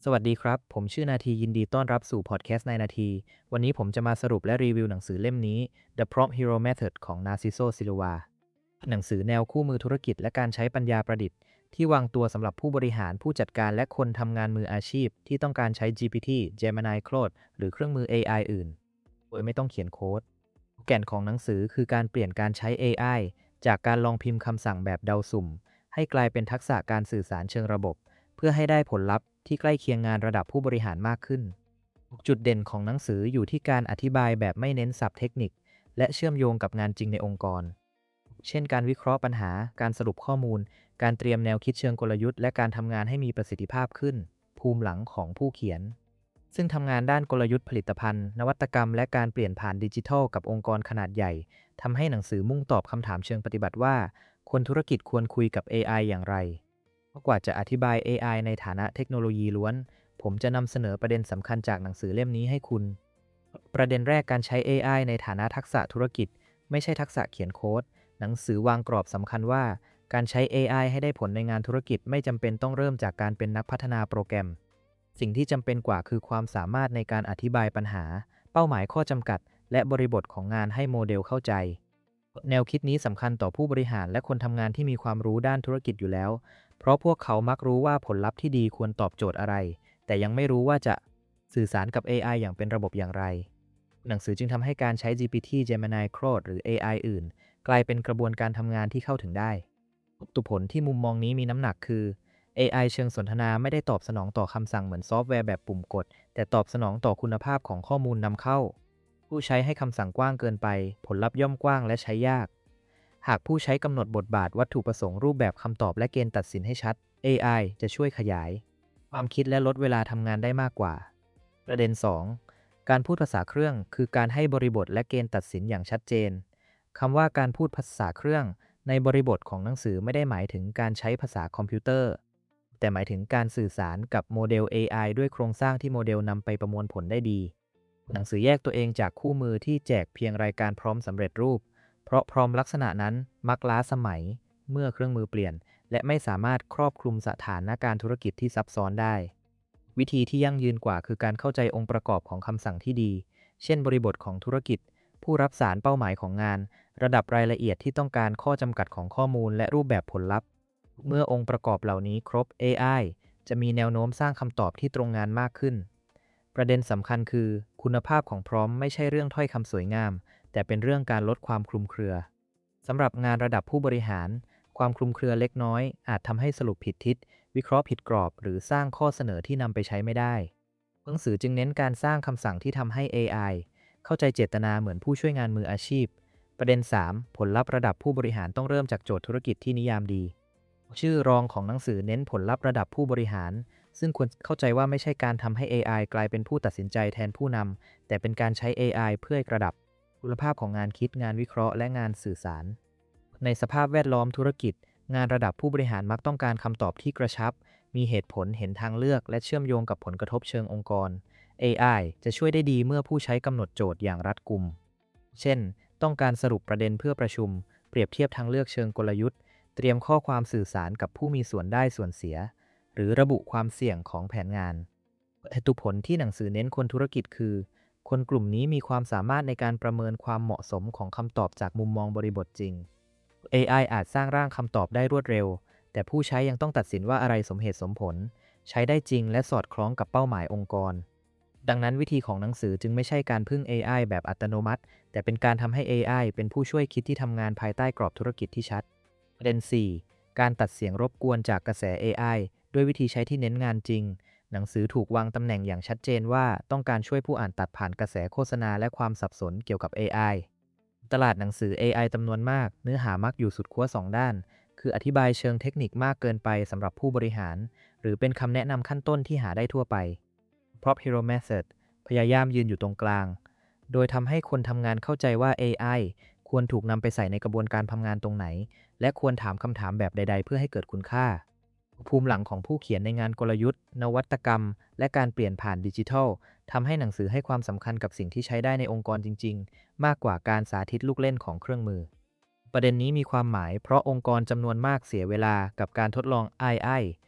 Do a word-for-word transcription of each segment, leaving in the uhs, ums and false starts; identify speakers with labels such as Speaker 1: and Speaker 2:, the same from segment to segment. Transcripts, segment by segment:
Speaker 1: สวัสดีครับ ผมชื่อนาทียินดีต้อนรับสู่พอดแคสต์ในนาที วันนี้ผมจะมาสรุปและรีวิวหนังสือเล่มนี้ The Prompt Hero Method ของ Narciso Silva หนังสือแนวคู่มือธุรกิจและการใช้ปัญญาประดิษฐ์ที่วางตัวสำหรับผู้บริหารผู้จัดการและคนทำงานมืออาชีพที่ต้องการใช้ จี พี ที Gemini Claude หรือเครื่องมือ เอ ไอ อื่นโดยไม่ต้องเขียนโค้ดแก่นของหนังสือคือการเปลี่ยนการใช้ เอ ไอ จากการลองพิมพ์คำสั่งแบบเดาสุ่มให้กลายเป็นทักษะการสื่อสารเชิงระบบ เพื่อให้ได้ผลลัพธ์ที่ใกล้เคียงงานระดับผู้บริหารมากขึ้น จุดเด่นของหนังสืออยู่ที่การอธิบายแบบไม่เน้นศัพท์เทคนิคและเชื่อมโยงกับงานจริงในองค์กร เช่นการวิเคราะห์ปัญหา การสรุปข้อมูล การเตรียมแนวคิดเชิงกลยุทธ์และการทำงานให้มีประสิทธิภาพขึ้น ภูมิหลังของผู้เขียน ซึ่งทำงานด้านกลยุทธ์ผลิตภัณฑ์ นวัตกรรมและการเปลี่ยนผ่านดิจิทัลกับองค์กรขนาดใหญ่ทำให้หนังสือมุ่งตอบคำถามเชิงปฏิบัติว่าคนธุรกิจควรคุยกับ เอ ไอ อย่างไร กว่าจะอธิบาย เอ ไอ ในฐานะเทคโนโลยีล้วน ผมจะนำเสนอประเด็นสำคัญจากหนังสือเล่มนี้ให้คุณ ประเด็นแรกการใช้ เอ ไอ ในฐานะทักษะธุรกิจไม่ใช่ทักษะเขียนโค้ด หนังสือวางกรอบสำคัญว่าการใช้ เอ ไอ ให้ได้ผลในงานธุรกิจไม่จำเป็นต้องเริ่มจากการเป็นนักพัฒนาโปรแกรม สิ่งที่จำเป็นกว่าคือความสามารถในการอธิบายปัญหา เป้าหมายข้อจำกัด และบริบทของงานให้โมเดลเข้าใจ แนวคิดนี้สำคัญต่อผู้บริหารและคนทำงานที่มีความรู้ด้านธุรกิจอยู่แล้ว เพราะพวกเขามักรู้ว่าผลลัพธ์ที่ดีควรตอบโจทย์อะไร แต่ยังไม่รู้ว่าจะสื่อสารกับ เอ ไอ อย่างเป็นระบบอย่างไร หนังสือจึงทำให้การใช้ จี พี ที Gemini Claude หรือ เอ ไอ อื่น กลายเป็นกระบวนการทำงานที่เข้าถึงได้ตุผลที่มุมมองนี้มีน้ำหนักคือ เอ ไอ เชิงสนทนาไม่ได้ตอบสนองต่อคำสั่งเหมือนซอฟต์แวร์แบบปุ่มกด แต่ตอบสนองต่อคุณภาพของข้อมูลนำเข้า ผู้ใช้ให้คำสั่งกว้างเกินไป ผลลัพธ์ย่อมกว้างและใช้ยาก หากผู้ใช้กำหนดบทบาทวัตถุประสงค์รูปแบบคำตอบและเกณฑ์ตัดสินให้ชัด เอ ไอ จะช่วยขยายความคิดและลดเวลาทำงานได้มากกว่า ประเด็น สอง การพูดภาษาเครื่องคือการให้บริบทและเกณฑ์ตัดสินอย่างชัดเจนคำว่าการพูดภาษาเครื่องในบริบทของหนังสือไม่ได้หมายถึงการใช้ภาษาคอมพิวเตอร์ แต่หมายถึงการสื่อสารกับโมเดล เอ ไอ ด้วยโครงสร้างที่โมเดลนำไปประมวลผลได้ดี หนังสือแยกตัวเองจากคู่มือที่แจกเพียงรายการพร้อมสำเร็จรูป เพราะพร้อมลักษณะนั้นมักล้าสมัยเมื่อเครื่องมือเปลี่ยน และไม่สามารถครอบคลุมสถานการณ์ธุรกิจที่ซับซ้อนได้ วิธีที่ยั่งยืนกว่าคือการเข้าใจองค์ประกอบของคำสั่งที่ดี เช่นบริบทของธุรกิจ ผู้รับสารเป้าหมายของงาน ระดับรายละเอียดที่ต้องการข้อจำกัดของข้อมูลและรูปแบบผลลัพธ์ เมื่อองค์ประกอบเหล่านี้ครบ เอ ไอ จะมีแนวโน้มสร้างคำตอบที่ตรงงานมากขึ้น ประเด็นสำคัญคือคุณภาพของพร้อมไม่ใช่เรื่องถ้อยคำสวยงาม แต่เป็นเรื่องการลดความคลุมเครือ สำหรับงานระดับผู้บริหาร ความคลุมเครือเล็กน้อยอาจทำให้สรุปผิดทิศ วิเคราะห์ผิดกรอบ หรือสร้างข้อเสนอที่นำไปใช้ไม่ได้ หนังสือจึงเน้นการสร้างคำสั่งที่ทำให้ เอ ไอ เข้าใจเจตนาเหมือนผู้ช่วยงานมืออาชีพ ประเด็น สาม ผลลัพธ์ระดับผู้บริหารต้องเริ่มจากโจทย์ธุรกิจที่นิยามดี ชื่อรองของหนังสือเน้นผลลัพธ์ระดับผู้บริหาร ซึ่งควรเข้าใจว่าไม่ใช่การทำให้ เอ ไอ กลายเป็นผู้ตัดสินใจแทนผู้นำ แต่เป็นการใช้ เอ ไอ เพื่อระดับคุณภาพของงานคิด งานวิเคราะห์ และงานสื่อสาร ในสภาพแวดล้อมธุรกิจ งานระดับผู้บริหารมักต้องการคำตอบที่กระชับ มีเหตุผลเห็นทางเลือก และเชื่อมโยงกับผลกระทบเชิงองค์กร เอ ไอ จะช่วยได้ดีเมื่อผู้ใช้กำหนดโจทย์อย่างรัดกุม เช่น ต้องการสรุปประเด็นเพื่อประชุม เปรียบเทียบทางเลือกเชิงกลยุทธ์ เตรียมข้อความสื่อสารกับผู้มีส่วนได้ส่วนเสีย หรือระบุความเสี่ยงของแผนงาน เหตุผลที่หนังสือเน้นคนธุรกิจคือ คนกลุ่มนี้มีความสามารถในการประเมินความเหมาะสมของคำตอบจากมุมมองบริบทจริง เอ ไอ อาจสร้างร่างคำตอบได้รวดเร็ว แต่ผู้ใช้ยังต้องตัดสินว่าอะไรสมเหตุสมผล ใช้ได้จริงและสอดคล้องกับเป้าหมายองค์กร ดังนั้นวิธีของหนังสือจึงไม่ใช่การพึ่ง เอ ไอ แบบอัตโนมัติ แต่เป็นการทำให้ เอ ไอ เป็นผู้ช่วยคิดที่ทำงานภายใต้กรอบธุรกิจที่ชัด ประเด็น สี่ การตัดเสียงรบกวนจากกระแส เอ ไอ ด้วยวิธีใช้ที่เน้นงานจริง หนังสือถูกวางตำแหน่งอย่างชัดเจนว่าต้องการช่วยผู้อ่านตัดผ่านกระแสโฆษณาและความสับสนเกี่ยวกับ เอ ไอ ตลาดหนังสือ เอ ไอ จำนวนมาก เนื้อหามักอยู่สุดขั้วสองด้าน คืออธิบายเชิงเทคนิคมากเกินไปสำหรับผู้บริหาร หรือเป็นคำแนะนำขั้นต้นที่หาได้ทั่วไป Prompt Hero Method พยายามยืนอยู่ตรงกลาง โดยทำให้คนทำงานเข้าใจว่า เอ ไอ ควรถูกนำไปใส่ในกระบวนการทำงานตรงไหน และควรถามคำถามแบบใดๆเพื่อให้เกิดคุณค่า ภูมิหลังของผู้เขียนในงานกลยุทธ์ นวัตกรรม และการเปลี่ยนผ่านดิจิทัลทำให้หนังสือให้ความสำคัญกับสิ่งที่ใช้ได้ในองค์กรจริงๆ มากกว่าการสาธิตลูกเล่นของเครื่องมือ ประเด็นนี้มีความหมายเพราะองค์กรจำนวนมากเสียเวลากับการทดลอง เอ ไอ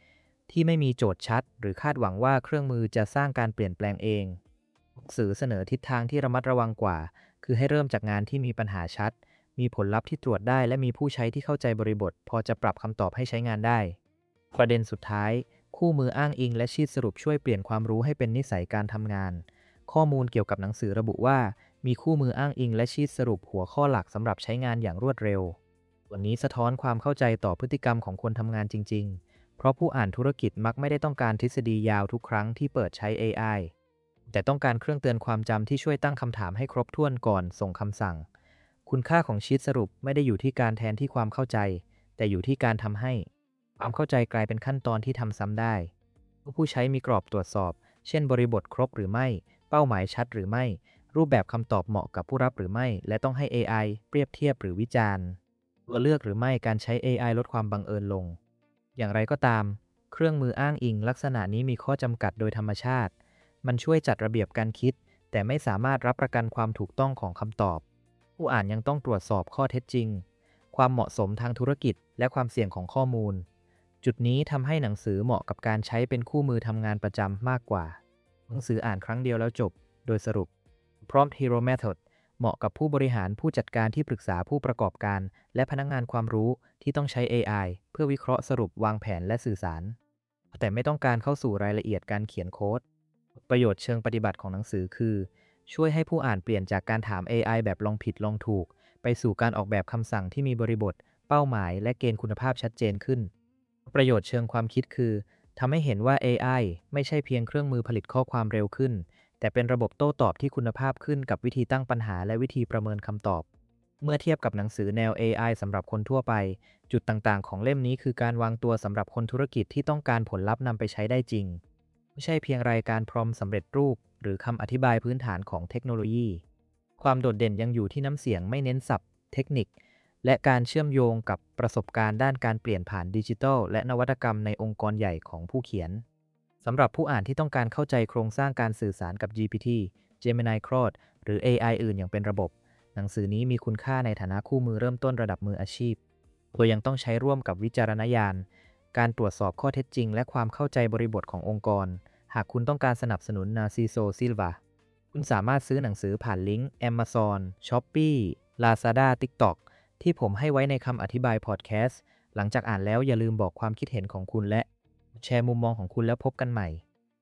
Speaker 1: ที่ไม่มีโจทย์ชัดหรือคาดหวังว่าเครื่องมือจะสร้างการเปลี่ยนแปลงเองสื่อเสนอทิศทางที่ระมัดระวังกว่าคือให้เริ่มจากงานที่มีปัญหาชัดมีผลลัพธ์ที่ตรวจได้และมีผู้ใช้ที่เข้าใจบริบทพอจะปรับคำตอบให้ใช้งานได้ประเด็นสุดท้ายคู่มืออ้างอิงและชีทสรุปช่วยเปลี่ยนความรู้ให้เป็นนิสัยการทำงานข้อมูลเกี่ยวกับหนังสือระบุว่ามีคู่มืออ้างอิงและชีทสรุปหัวข้อหลักสำหรับใช้งานอย่างรวดเร็วส่วนนี้สะท้อนความเข้าใจต่อพฤติกรรมของคนทำงานจริงๆเพราะผู้อ่านธุรกิจมักไม่ได้ต้องการทฤษฎียาวทุกครั้งที่เปิดใช้ เอ ไอ แต่ต้องการเครื่องเตือนความจำที่ช่วยตั้งคำถามให้ครบถ้วนก่อนส่งคำสั่งคุณค่าของชีทสรุปไม่ได้อยู่ที่การแทนที่ความเข้าใจแต่อยู่ที่การทำให้ความเข้าใจกลายเป็นขั้นตอนที่ทำซ้ำได้ผู้ใช้มีกรอบตรวจสอบเช่นบริบทครบหรือไม่เป้าหมายชัดหรือไม่รูปแบบคำตอบเหมาะกับผู้รับหรือไม่และต้องให้ เอ ไอ เปรียบเทียบหรือวิจารณ์ตัวเลือกหรือไม่การใช้ เอ ไอ ลดความบังเอิญลงอย่างไรก็ตามเครื่องมืออ้างอิงลักษณะนี้มีข้อจำกัดโดยธรรมชาติมันช่วยจัดระเบียบการคิดแต่ไม่สามารถรับประกันความถูกต้องของคำตอบผู้อ่านยังต้องตรวจสอบข้อเท็จจริงความเหมาะสมทางธุรกิจและความเสี่ยงของข้อมูลจุดนี้ทำให้หนังสือเหมาะกับการใช้เป็นคู่มือทำงานประจำมากกว่าหนังสืออ่านครั้งเดียวแล้วจบโดยสรุป Prompt Hero Method เหมาะกับผู้บริหารผู้จัดการที่ปรึกษาผู้ประกอบการและพนักงานความรู้ที่ต้องใช้ เอ ไอ เพื่อวิเคราะห์สรุปวางแผนและสื่อสารแต่ไม่ต้องการเข้าสู่รายละเอียดการเขียนโค้ดประโยชน์เชิงปฏิบัติของหนังสือคือช่วยให้ผู้อ่านเปลี่ยนจากการถาม เอ ไอ แบบลองผิดลองถูกไปสู่การออกแบบคำสั่งที่มีบริบทเป้าหมายและเกณฑ์คุณภาพชัดเจนขึ้นประโยชน์เชิงความคิดคือทำให้เห็นว่า เอ ไอ ไม่ใช่เพียงเครื่องมือผลิตข้อความเร็วขึ้นแต่เป็นระบบโต้ตอบที่คุณภาพขึ้นกับวิธีตั้งปัญหาและวิธีประเมินคำตอบเมื่อเทียบกับหนังสือแนว เอ ไอ สำหรับคนทั่วไปจุดต่างๆของเล่มนี้คือการวางตัวสำหรับคนธุรกิจที่ต้องการผลลัพธ์นำไปใช้ได้จริงไม่ใช่เพียงรายการพรอมสำเร็จรูปหรือคำอธิบายพื้นฐานของเทคโนโลยีความโดดเด่นยังอยู่ที่น้ำเสียงไม่เน้นศัพท์เทคนิคและการเชื่อมโยงกับประสบการณ์ด้านการเปลี่ยนผ่านดิจิทัลและนวัตกรรมในองค์กรใหญ่ของผู้เขียนสำหรับผู้อ่านที่ต้องการเข้าใจโครงสร้างการสื่อสารกับ จี พี ที Gemini Claude หรือ เอ ไอ อื่นอย่างเป็นระบบหนังสือนี้มีคุณค่าในฐานะคู่มือเริ่มต้นระดับมืออาชีพโดยยังต้องใช้ร่วมกับวิจารณญาณการตรวจสอบข้อเท็จจริงและความเข้าใจบริบทขององค์กรหากคุณต้องการสนับสนุน Narciso Silva คุณสามารถซื้อหนังสือผ่านลิงก์ Amazon, Shopee, Lazada, TikTok ที่ผมให้ไว้ในคำอธิบายพอดแคสต์หลังจากอ่านแล้วอย่าลืมบอกความคิดเห็นของคุณและแชร์มุมมองของคุณแล้วพบกันใหม่